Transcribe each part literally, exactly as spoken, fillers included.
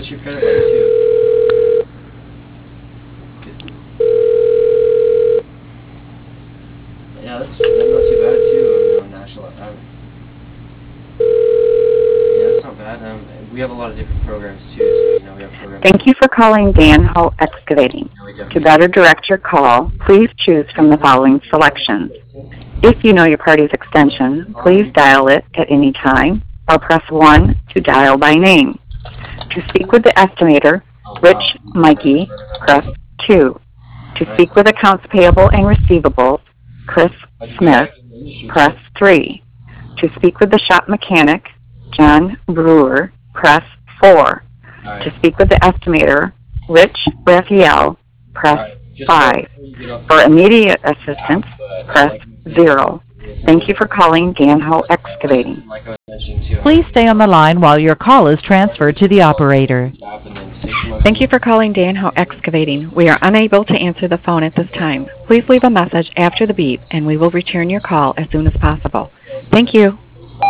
what's your credit like too? Yeah, that's, that's not too bad too. You know, national. Um, yeah, that's not bad. Um, we have a lot of different programs too. So you know, we have programs. Thank you for calling Dan Ho Excavating. To better direct your call, please choose from the following selections. If you know your party's extension, please dial it at any time or press one to dial by name. To speak with the estimator, Rich Mikey, press two. To speak with accounts payable and receivables, Chris Smith, press three. To speak with the shop mechanic, John Brewer, press four. To speak with the estimator, Rich Raphael, press five. For immediate assistance, press zero. Thank you for calling Dan Ho Excavating. Please stay on the line while your call is transferred to the operator. Thank you for calling Dan Ho Excavating. We are unable to answer the phone at this time. Please leave a message after the beep, and we will return your call as soon as possible. Thank you.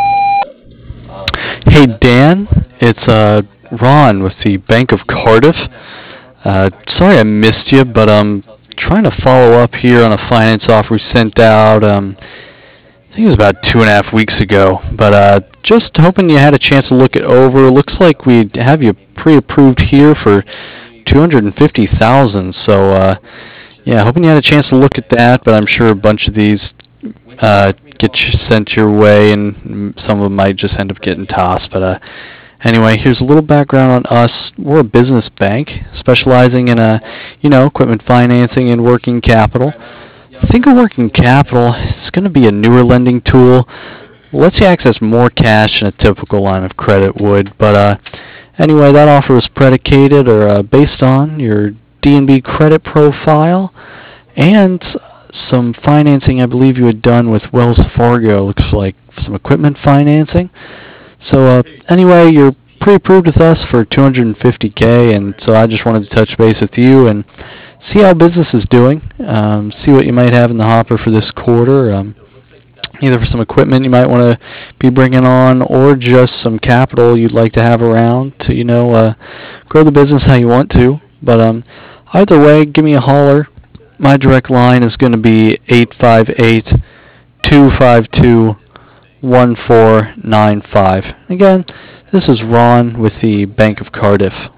Hey Dan, it's uh, Ron with the Bank of Cardiff. Uh, sorry I missed you, but I'm trying to follow up here on a finance offer we sent out. Um, I think it was about two and a half weeks ago, but uh, just hoping you had a chance to look it over. Looks like we have you pre-approved here for two hundred fifty thousand dollars. So uh, yeah, hoping you had a chance to look at that. But I'm sure a bunch of these uh, get sent your way, and some of them might just end up getting tossed. But uh, anyway, here's a little background on us. We're a business bank specializing in a, you know, equipment financing and working capital. Think of working capital. It's going to be a newer lending tool. Lets you access more cash than a typical line of credit would. But uh, anyway, that offer was predicated or uh, based on your D N B credit profile and some financing I believe you had done with Wells Fargo. Looks like some equipment financing. So uh, anyway, you're pre-approved with us for two hundred fifty K, and so I just wanted to touch base with you and see how business is doing, um, see what you might have in the hopper for this quarter, um, either for some equipment you might want to be bringing on or just some capital you'd like to have around to, you know, uh, grow the business how you want to. But um, either way, give me a holler. My direct line is going to be eight five eight, two five two, one four nine five. Again, this is Ron with the Bank of Cardiff.